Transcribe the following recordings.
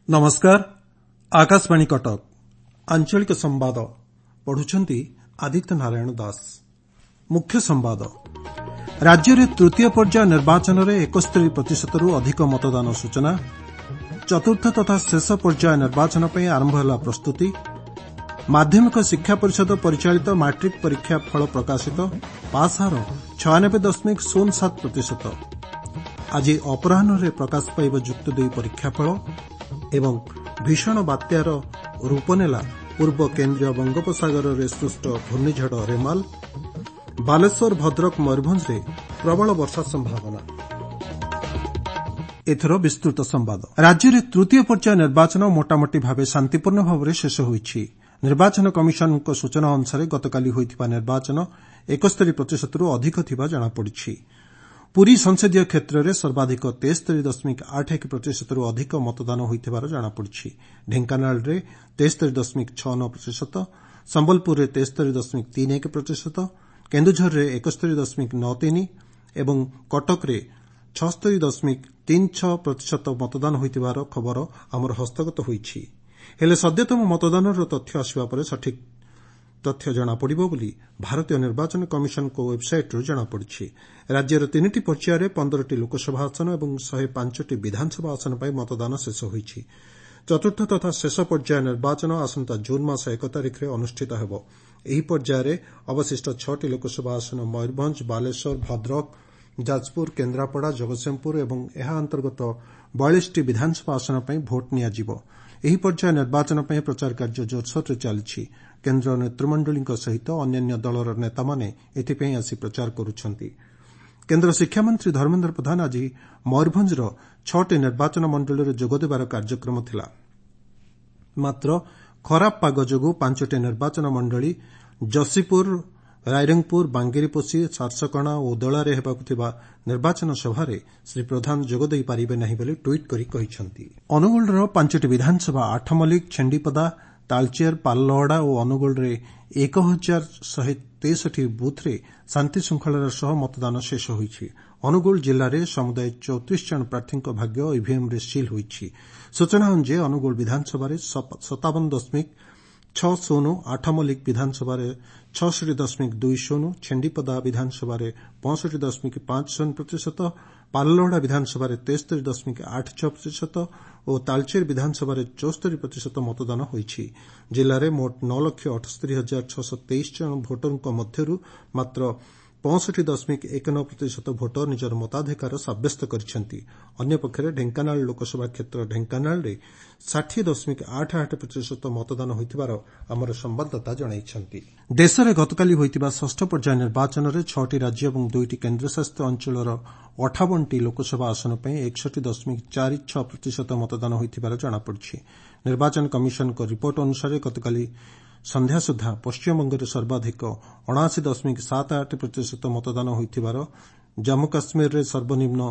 नमस्कार आकाशवाणी कटक आंचलिक संवाद पढ़ुछंती आदित्य नारायण दास। मुख्य संवाद राज्य में तृतीय पर्याय निर्वाचन में 71% अधिक मतदान सूचना। चतुर्थ तथा शेष पर्याय निर्वाचन पर आरंभ है प्रस्तुति। माध्यमिक शिक्षा परिषद परिचालित मैट्रिक परीक्षा फल प्रकाशित। पास हार 96.07%। आज अपराह्न प्रकाश पाइब युक्त 2 परीक्षाफल एवं भीषण बात्यार रूप नेला पूर्व केन्द्रीय बंगोपसागर में सृष्ट घूर्णिझड़ रेमाल। बालेश्वर भद्रक मयूरभंज में प्रबल वर्षा संभावना। एथर विस्तृत संवाद। राज्य में तृतीय पर्याय निर्वाचन मोटामोटी भाव शांतिपूर्ण भाव में शेष होईछि। निर्वाचन कमिशन सूचना अनुसार गतकाली होइथिबा निर्वाचन 71% अधिक थिबा जଣାपड़िछि। पुरी संसदीय क्षेत्र में सर्वाधिक 73.81% अधिक मतदान होइथिबार जଣାपड़िछि। ढेंकानाल में 73.69%, संबलपुर में 73.31%, केन्दुझर में 71.93% एवं कटक में 76.36% मतदान होइथिबार खबर आमर हस्तगत होइछि। हेले सद्यतम मतदानर तथ्य आसिबा परे सठिक तथ्य जଣାपड़िबो बोली भारतीय निर्वाचन कमिशन को वेबसाइट जଣାपड़िछि। राज्यर 3टी पर्यायर 15टी लोकसभा आसन और 105टी विधानसभा आसन पर मतदान शेष होइछि। चतुर्थ तथा शेष पर्याय निर्वाचन आसंता जून मास 1 तारिख में अनुष्ठित हेबो। एही पर्यायर अवशिष्ट 6टी लोकसभा आसन मयूरभंज, बालेश्वर, भद्रक, जाजपुर, केन्द्रापड़ा, जगतसिंहपुर और एहा अंतर्गत 42टी विधानसभा आसन पर भोट नियाजिबो। एही पर्याय निर्वाचन पर प्रचार कार्य जोरसोर चलिछि। केन्द्र नेतृमंडली सहित अन्य दलर नेता माने एथिपई आसी प्रचार करुछंती। केन्द्र शिक्षामंत्री धर्मेन्द्र प्रधान आज मयूरभंजर 6टी निर्वाचन मंडल में जोगदेवार कार्यक्रम थिला। मात्र खराब पाग जोगु 5टी निर्वाचन मंडली जसीपुर, रायरंगपुर, बांगीरीपोषी, सारसकणा और उदलारे हेबाकु थिबा निर्वाचन सभारे श्री प्रधान जोगदेई पारिबे नाही बोली ट्वीट करी कहिसंती। अनुगुलर 5टी विधानसभा आठमल्लिक, छेंडीपदा, तालचेर, पाललहड़ा और अनुगुल रे 1163 बुथ रे शांति श्रृंखलार सह मतदान शेष होईछि। अनुगुल जिल्ला रे समुदाय 34 जन प्रार्थी भाग्य ईवीएम रे सील होईछि। सूचना अनुसार अनुगुल विधानसभा 57.60, आठमल्लिक विधानसभा 66.20, छेंडीपदा विधानसभा 65.50%, पाललहड़ा विधानसभा 73.86% और तालचेर विधानसभा 74% मतदान होईछि। जिले में मोट 9,68,623 जन भोटर मध्यरु मात्र 65.19% भोटर निजर मताधिकार सब्यस्त करिसेंति। अन्य पक्षरे ढेंकानाल लोकसभा क्षेत्र ढेंकानाल रे 60.88% मतदान होइतिबार हमर संवाददाता जणाइछंती। देश में गतकाली होइतिबा षष्ठ पर्याय निर्वाचन में 6टी राज्य और 2टी केन्द्रशासित अंचलर 58टी लोकसभा आसन पर 61.46% मतदान होइतिबार जଣାपड़िछि। निर्वाचन कमिशन को रिपोर्ट अनुसार गतकाली संध्या सुधा पश्चिमबंग में सर्वाधिक 79.78% मतदान होइतिबार, जम्मू काश्मीर में सर्वनिम्न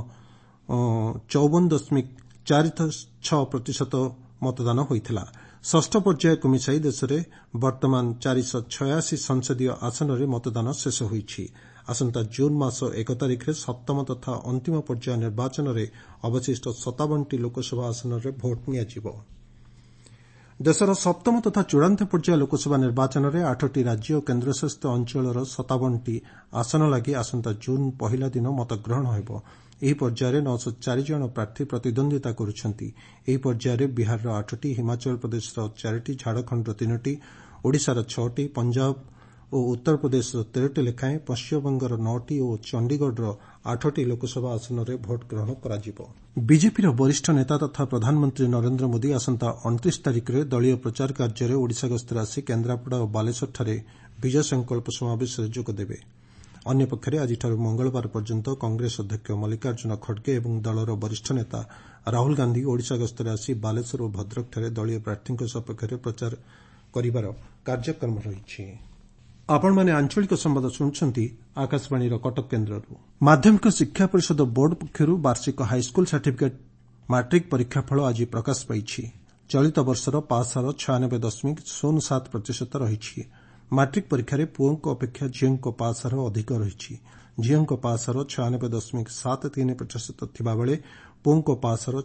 54.46% मतदान होइतिला। षष्ठ पर्याय को मिसाई देश में वर्तमान 486 संसदीय आसन में मतदान शेष होइछि। आसंता जून मास 1 तारिख में सप्तम तथा अंतिम पर्याय निर्वाचन में अवशिष्ट 57टी लोकसभा आसन में भोट नियाजिबो। देशर सप्तम तथा चूड़ांत पर्याय लोकसभा निर्वाचन में 8टी राज्य और केन्द्रशासित अंचलर 57टी आसन लगी आसंता जून पहिला दिन मतग्रहण हेबो। ଏହି ପର୍ଯ୍ୟାୟରେ 904 ଜଣ ପ୍ରାର୍ଥୀ ପ୍ରତିଦ୍ୱନ୍ଦିତା କରୁଛନ୍ତି। ଏହି ପର୍ଯ୍ୟାୟରେ ବିହାରର 8ଟି, ହିମାଚଳ ପ୍ରଦେଶର 4ଟି, ଝାଡ଼ଖଣ୍ଡର 3ଟି, ଓଡ଼ିଶାର 6ଟି, ପଞ୍ଜାବ ଓ ଉତ୍ତର ପ୍ରଦେଶର 13ଟି ଲେଖାଏଁ, ପଶ୍ଚିମବଙ୍ଗର 9ଟି ଓ ଚଣ୍ଡିଗଡ଼ର 8ଟି ଲୋକସଭା ଆସନରେ ଭୋଟ ଗ୍ରହଣ କରାଯିବ। ବିଜେପିର ବରିଷ୍ଠ ନେତା ତଥା ପ୍ରଧାନମନ୍ତ୍ରୀ ନରେନ୍ଦ୍ର ମୋଦି ଆସନ୍ତା 29 ତାରିଖରେ ଦଳୀୟ ପ୍ରଚାର କାର୍ଯ୍ୟରେ ଓଡ଼ିଶା ଗସ୍ତରେ ଆସି କେନ୍ଦ୍ରାପଡ଼ା ଓ ବାଲେଶ୍ୱରଠାରେ ବିଜୟ ସଂକଳ୍ପ ସମାବେଶରେ ଯୋଗଦେବେ। ଅନ୍ୟପକ୍ଷରେ ଆଜିଠାରୁ ମଙ୍ଗଳବାର ପର୍ଯ୍ୟନ୍ତ କଂଗ୍ରେସ ଅଧ୍ୟକ୍ଷ ମଲ୍ଲିକାର୍ଜୁନ ଖଡ୍ଗେ ଏବଂ ଦଳର ବରିଷ୍ଠ ନେତା ରାହୁଲ ଗାନ୍ଧୀ ଓଡ଼ିଶା ଗସ୍ତରେ ଆସି ବାଲେଶ୍ୱର ଓ ଭଦ୍ରକଠାରେ ଦଳୀୟ ପ୍ରାର୍ଥୀଙ୍କ ସପକ୍ଷରେ ପ୍ରଚାର କରିବାର କାର୍ଯ୍ୟକ୍ରମ ରହିଛି। ଆପଣମାନେ ଆଞ୍ଚଳିକ ସମ୍ବାଦ ଶୁଣୁଛନ୍ତି ଆକାଶବାଣୀର କଟକ କେନ୍ଦ୍ରରୁ। ମାଧ୍ୟମିକ ଶିକ୍ଷା ପରିଷଦ ବୋର୍ଡ ପକ୍ଷରୁ ବାର୍ଷିକ ହାଇସ୍କୁଲ ସାର୍ଟିଫିକେଟ୍ ମାଟ୍ରିକ ପରୀକ୍ଷାଫଳ ଆଜି ପ୍ରକାଶ ପାଇଛି। ଚଳିତ ବର୍ଷର ପାସ୍ ହାର 96.07% ରହିଛି। ମାଟ୍ରିକ ପରୀକ୍ଷାରେ ପୁଅଙ୍କ ଅପେକ୍ଷା ଝିଅଙ୍କ ପାସ୍ ହାର ଅଧିକ ରହିଛି। ଝିଅଙ୍କ ପାସ୍ ହାର 96.73% ଥିବାବେଳେ ପୁଅଙ୍କ ପାସ୍ ହାର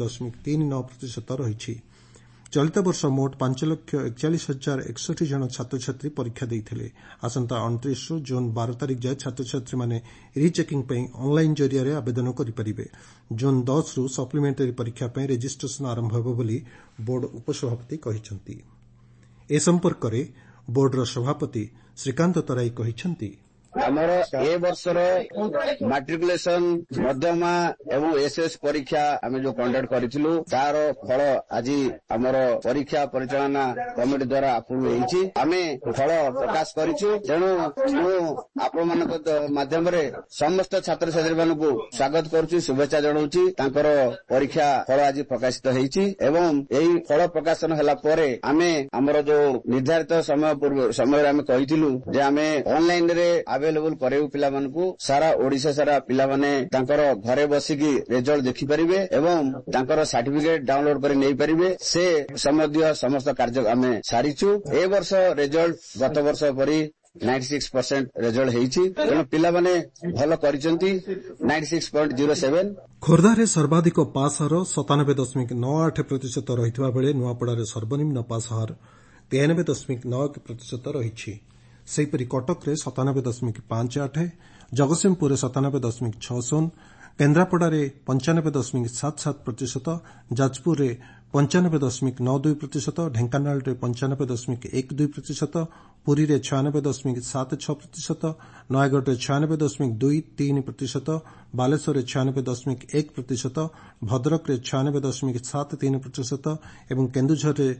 96.39% ରହିଛି। ଚଳିତ ବର୍ଷ ମୋଟ 5,41,061 ଜଣ ଛାତ୍ରଛାତ୍ରୀ ପରୀକ୍ଷା ଦେଇଥିଲେ। ଆସନ୍ତା 29ରୁ ଜୁନ୍ 12 ତାରିଖ ଯାଏ ଛାତ୍ରଛାତ୍ରୀମାନେ ରିଚେକିଂ ପାଇଁ ଅନ୍ଲାଇନ୍ ଜରିଆରେ ଆବେଦନ କରିପାରିବେ। ଜୁନ୍ 10ରୁ ସପ୍ଲିମେଣ୍ଟାରୀ ପରୀକ୍ଷା ପାଇଁ ରେଜିଷ୍ଟ୍ରେସନ ଆରମ୍ଭ ହେବ ବୋଲି ବୋର୍ଡ ଉପସଭାପତି କହିଛନ୍ତି। ଏ ସମ୍ପର୍କରେ ବୋର୍ଡର ସଭାପତି ଶ୍ରୀକାନ୍ତ ତରାଇ କହିଛନ୍ତି, ଆମର ଏ ବର୍ଷର ମାଟ୍ରିକୁଲେସନ ମଧ୍ୟମା ଏବଂ ଏସ୍ଏସ୍ ପରୀକ୍ଷା ଆମେ ଯୋଉ କଣ୍ଡକ୍ଟ କରିଥିଲୁ ତାର ଫଳ ଆଜି ଆମର ପରୀକ୍ଷା ପରିଚାଳନା କମିଟି ଦ୍ୱାରା ଆପ୍ରୁଭ ହେଇଛି। ଆମେ ଫଳ ପ୍ରକାଶ କରିଛୁ। ତେଣୁ ମୁଁ ଆପଣମାନଙ୍କ ମାଧ୍ୟମରେ ସମସ୍ତ ଛାତ୍ରଛାତ୍ରୀମାନଙ୍କୁ ସ୍ୱାଗତ କରୁଛି, ଶୁଭେଚ୍ଛା ଜଣାଉଛି। ତାଙ୍କର ପରୀକ୍ଷା ଫଳ ଆଜି ପ୍ରକାଶିତ ହେଇଛି ଏବଂ ଏହି ଫଳ ପ୍ରକାଶନ ହେଲା ପରେ ଆମେ ଆମର ଯୋଉ ନିର୍ଦ୍ଧାରିତ ସମୟରେ ଆମେ କହିଥିଲୁ ଯେ ଆମେ ଅନଲାଇନରେ ଆଭେଲେବୁଲ କରେଇବୁ ପିଲାମାନଙ୍କୁ। ସାରା ଓଡିଶା ସାରା ପିଲାମାନେ ତାଙ୍କର ଘରେ ବସିକି ରେଜଲ୍ଟ ଦେଖିପାରିବେ ଏବଂ ତାଙ୍କର ସାର୍ଟିଫିକେଟ ଡାଉନଲୋଡ କରି ନେଇପାରିବେ। ସେ ସମ୍ବନ୍ଧୀୟ ସମସ୍ତ କାର୍ଯ୍ୟ ଆମେ ସାରିଛୁ। ଏ ବର୍ଷ ରେଜଲ୍ଟ ଗତ ବର୍ଷ ପରି 96% ରେଜଲ୍ଟ ହେଇଛି। ତେଣୁ ପିଲାମାନେ ଭଲ କରିଛନ୍ତି। 96.07। ଖୋର୍ଦ୍ଧାରେ ସର୍ବାଧିକ ପାସ୍ ହାର 97.98% ରହିଥିବା ବେଳେ ନୂଆପଡ଼ାରେ ସର୍ବନିମ୍ନ ପାସ୍ ହାର 93.91% ରହିଛି। ସେହିପରି କଟକରେ 97.58, ଜଗତସିଂହପୁରରେ 97.60, କେନ୍ଦ୍ରାପଡ଼ାରେ 95.77%, ଯାଜପୁରରେ 95.92%, ଢେଙ୍କାନାଳରେ 95.12%, ପୁରୀରେ 96.76%, ନୟାଗଡ଼ରେ 96.23%, ବାଲେଶ୍ୱରରେ 96.1%, ଭଦ୍ରକରେ 96.73% ଏବଂ କେନ୍ଦୁଝରରେ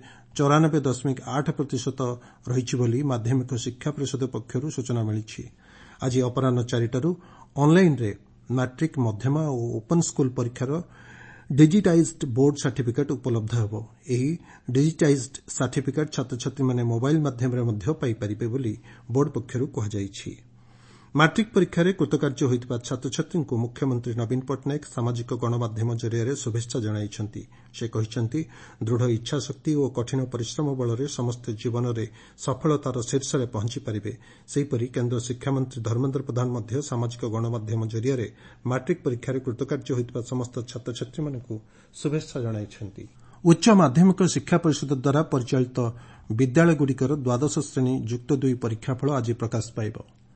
94.8% ରହିଛି ବୋଲି ମାଧ୍ୟମିକ ଶିକ୍ଷା ପରିଷଦ ପକ୍ଷରୁ ସୂଚନା ମିଳିଛି। ଆଜି ଅପରାହ୍ନ 4ଟାରୁ ଅନ୍ଲାଇନ୍ରେ ମାଟ୍ରିକ, ମଧ୍ୟମା ଓ ଓପନ୍ ସ୍କୁଲ ପରୀକ୍ଷାର ଡିଜିଟାଇଜ୍ଡ ବୋର୍ଡ ସାର୍ଟିଫିକେଟ୍ ଉପଲବ୍ଧ ହେବ। ଏହି ଡିଜିଟାଇଜ୍ଡ ସାର୍ଟିଫିକେଟ୍ ଛାତ୍ରଛାତ୍ରୀମାନେ ମୋବାଇଲ୍ ମାଧ୍ୟମରେ ମଧ୍ୟ ପାଇପାରିବେ ବୋଲି ବୋର୍ଡ ପକ୍ଷରୁ କୁହାଯାଇଛି। ମାଟ୍ରିକ ପରୀକ୍ଷାରେ କୃତକାର୍ଯ୍ୟ ହୋଇଥିବା ଛାତ୍ରଛାତ୍ରୀଙ୍କୁ ମୁଖ୍ୟମନ୍ତ୍ରୀ ନବୀନ ପଟ୍ଟନାୟକ ସାମାଜିକ ଗଣମାଧ୍ୟମ ଜରିଆରେ ଶୁଭେଚ୍ଛା ଜଣାଇଛନ୍ତି। ସେ କହିଛନ୍ତି, ଦୃଢ଼ ଇଚ୍ଛାଶକ୍ତି ଓ କଠିନ ପରିଶ୍ରମ ବଳରେ ସମସ୍ତେ ଜୀବନରେ ସଫଳତାର ଶୀର୍ଷରେ ପହଞ୍ଚିପାରିବେ। ସେହିପରି କେନ୍ଦ୍ର ଶିକ୍ଷାମନ୍ତ୍ରୀ ଧର୍ମେନ୍ଦ୍ର ପ୍ରଧାନ ମଧ୍ୟ ସାମାଜିକ ଗଣମାଧ୍ୟମ ଜରିଆରେ ମାଟ୍ରିକ ପରୀକ୍ଷାରେ କୃତକାର୍ଯ୍ୟ ହୋଇଥିବା ସମସ୍ତ ଛାତ୍ରଛାତ୍ରୀମାନଙ୍କୁ ଶୁଭେଚ୍ଛା ଜଣାଇଛନ୍ତି। ଉଚ୍ଚ ମାଧ୍ୟମିକ ଶିକ୍ଷା ପରିଷଦ ଦ୍ୱାରା ପରିଚାଳିତ ବିଦ୍ୟାଳୟଗୁଡ଼ିକର ଦ୍ୱାଦଶ ଶ୍ରେଣୀ ଯୁକ୍ତ 2 ପରୀକ୍ଷାଫଳ ଆଜି ପ୍ରକାଶ ପାଇବ।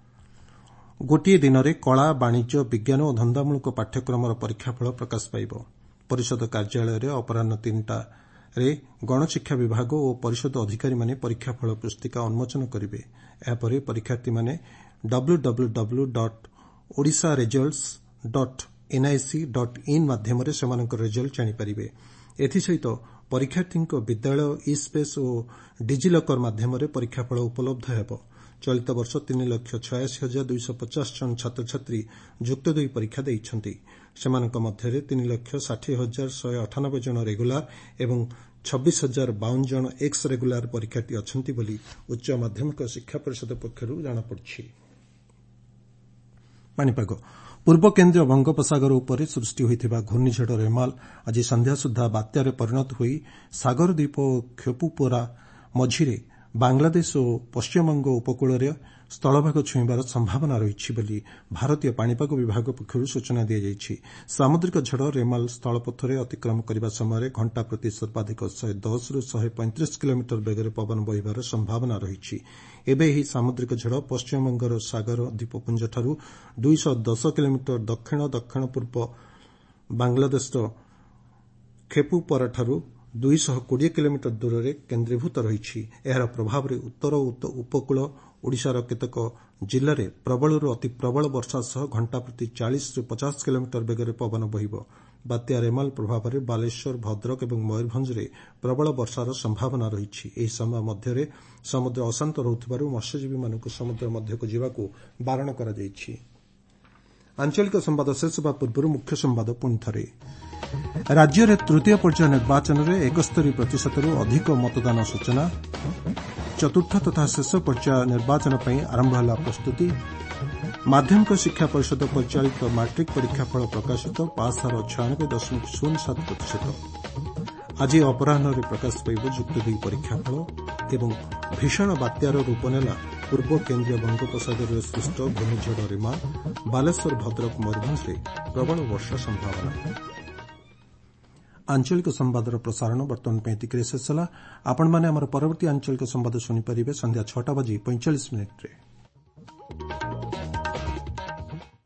ଗୋଟିଏ ଦିନରେ କଳା, ବାଣିଜ୍ୟ, ବିଜ୍ଞାନ ଓ ଧନ୍ଦାମୂଳକ ପାଠ୍ୟକ୍ରମର ପରୀକ୍ଷାଫଳ ପ୍ରକାଶ ପାଇବ। ପରିଷଦ କାର୍ଯ୍ୟାଳୟରେ ଅପରାହ୍ନ 3ଟାରେ ଗଣଶିକ୍ଷା ବିଭାଗ ଓ ପରିଷଦ ଅଧିକାରୀମାନେ ପରୀକ୍ଷାଫଳ ପୁସ୍ତିକା ଉନ୍ମୋଚନ କରିବେ। ଏହାପରେ ପରୀକ୍ଷାର୍ଥୀମାନେ www.odisharesults.nic.in ମାଧ୍ୟମରେ ସେମାନଙ୍କର ରେଜଲ୍ଟ ଜାଣିପାରିବେ। ଏଥିସହିତ ପରୀକ୍ଷାର୍ଥୀଙ୍କ ବିଦ୍ୟାଳୟ ଇ-ସ୍ପେସ୍ ଓ ଡିଜିଲକର ମାଧ୍ୟମରେ ପରୀକ୍ଷାଫଳ ଉପଲବ୍ଧ ହେବ। ଚଳିତ ବର୍ଷ 3,86,250 ଜଣ ଛାତ୍ରଛାତ୍ରୀ ଯୁକ୍ତ 2 ପରୀକ୍ଷା ଦେଇଛନ୍ତି। ସେମାନଙ୍କ ମଧ୍ୟରେ 3,60,198 ଜଣ ରେଗୁଲାର ଏବଂ 26,052 ଜଣ ଏକ୍ସ ରେଗୁଲାର ପରୀକ୍ଷାର୍ଥୀ ଅଛନ୍ତି ବୋଲି ଉଚ୍ଚ ମାଧ୍ୟମିକ ଶିକ୍ଷା ପରିଷଦ ପକ୍ଷରୁ ଜଣାପଡ଼ିଛି। ପାଣିପାଗ। ପୂର୍ବ କେନ୍ଦ୍ରୀୟ ବଙ୍ଗୋପସାଗର ଉପରେ ସୃଷ୍ଟି ହୋଇଥିବା ଘୂର୍ଣ୍ଣିଝଡ଼ ରେମାଲ ଆଜି ସନ୍ଧ୍ୟା ସୁଦ୍ଧା ବାତ୍ୟାରେ ପରିଣତ ହୋଇ ସାଗରଦ୍ୱୀପ ଓ ଖେପୁପୋରା ମଝିରେ ବାଂଲାଦେଶ ଓ ପଶ୍ଚିମବଙ୍ଗ ଉପକୂଳରେ ସ୍ଥଳଭାଗ ଛୁଇଁବାର ସମ୍ଭାବନା ରହିଛି ବୋଲି ଭାରତୀୟ ପାଣିପାଗ ବିଭାଗ ପକ୍ଷରୁ ସୂଚନା ଦିଆଯାଇଛି। ସାମୁଦ୍ରିକ ଝଡ଼ ରେମାଲ ସ୍ଥଳପଥରେ ଅତିକ୍ରମ କରିବା ସମୟରେ ଘଣ୍ଟା ପ୍ରତି ସର୍ବାଧିକ 110ରୁ 135 କିଲୋମିଟର ବେଗରେ ପବନ ବହିବାର ସମ୍ଭାବନା ରହିଛି। ଏବେ ଏହି ସାମୁଦ୍ରିକ ଝଡ଼ ପଶ୍ଚିମବଙ୍ଗର ସାଗର ଦ୍ୱୀପପୁଞ୍ଜଠାରୁ 210 କିଲୋମିଟର ଦକ୍ଷିଣ ଦକ୍ଷିଣ ପୂର୍ବ ବାଂଲାଦେଶର ଖେପୁପରାଠାରୁ 220 କିଲୋମିଟର ଦୂରରେ କେନ୍ଦ୍ରୀଭୂତ ରହିଛି। ଏହାର ପ୍ରଭାବରେ ଉତ୍ତର ଓ ଉପକୂଳ ଓଡ଼ିଶାର କେତେକ ଜିଲ୍ଲାରେ ପ୍ରବଳରୁ ଅତି ପ୍ରବଳ ବର୍ଷା ସହ ଘଣ୍ଟା ପ୍ରତି 40ରୁ 50 କିଲୋମିଟର ବେଗରେ ପବନ ବହିବ। ବାତ୍ୟା ରେମାଲ ପ୍ରଭାବରେ ବାଲେଶ୍ୱର, ଭଦ୍ରକ ଏବଂ ମୟୂରଭଞ୍ଜରେ ପ୍ରବଳ ବର୍ଷାର ସମ୍ଭାବନା ରହିଛି। ଏହି ସମୟ ମଧ୍ୟରେ ସମୁଦ୍ର ଅଶାନ୍ତ ରହୁଥିବାରୁ ମତ୍ସ୍ୟଜୀବୀମାନଙ୍କୁ ସମୁଦ୍ର ମଧ୍ୟକୁ ଯିବାକୁ ବାରଣ କରାଯାଇଛି। ଆଞ୍ଚଳିକ ସମ୍ବାଦ ଶେଷ ହେବା ପୂର୍ବରୁ ମୁଖ୍ୟ ସମ୍ବାଦ ପୁଣିଥରେ। ରାଜ୍ୟରେ ତୃତୀୟ ପର୍ଯ୍ୟାୟ ନିର୍ବାଚନରେ 71%ରୁ ଅଧିକ ମତଦାନ ସୂଚନା। ଚତୁର୍ଥ ତଥା ଶେଷ ପର୍ଯ୍ୟାୟ ନିର୍ବାଚନ ପାଇଁ ଆରମ୍ଭ ହେଲା ପ୍ରସ୍ତୁତି। ମାଧ୍ୟମିକ ଶିକ୍ଷା ପରିଷଦ ପରିଚାଳିତ ମାଟ୍ରିକ ପରୀକ୍ଷା ଫଳ ପ୍ରକାଶିତ। ପାସ୍ ହାର 96.07%। ଆଜି ଅପରାହ୍ନରେ ପ୍ରକାଶ ପାଇବ ଯୁକ୍ତ 2 ପରୀକ୍ଷାଫଳ ଏବଂ ଭୀଷଣ ବାତ୍ୟାର ରୂପ ନେଲା ପୂର୍ବ କେନ୍ଦ୍ରୀୟ ବଙ୍ଗୋପସାଗରରେ ସୃଷ୍ଟ ଘୂର୍ଣ୍ଣିଝଡ଼ ରିମା। ବାଲେଶ୍ୱର, ଭଦ୍ରକ, ମୟୂରଭଞ୍ଜରେ ପ୍ରବଳ ବର୍ଷା ସମ୍ଭାବନା। ଆଞ୍ଚଳିକ ସମ୍ବାଦର ପ୍ରସାରଣ ବର୍ତ୍ତମାନ ପାଇଁ ଏତିକିରେ ଶେଷ ହେଲା। ଆପଣମାନେ ଆମର ପରବର୍ତ୍ତୀ ଆଞ୍ଚଳିକ ସମ୍ବାଦ ଶୁଣିପାରିବେ ସନ୍ଧ୍ୟା 6:45 ମିନିଟ୍ରେ।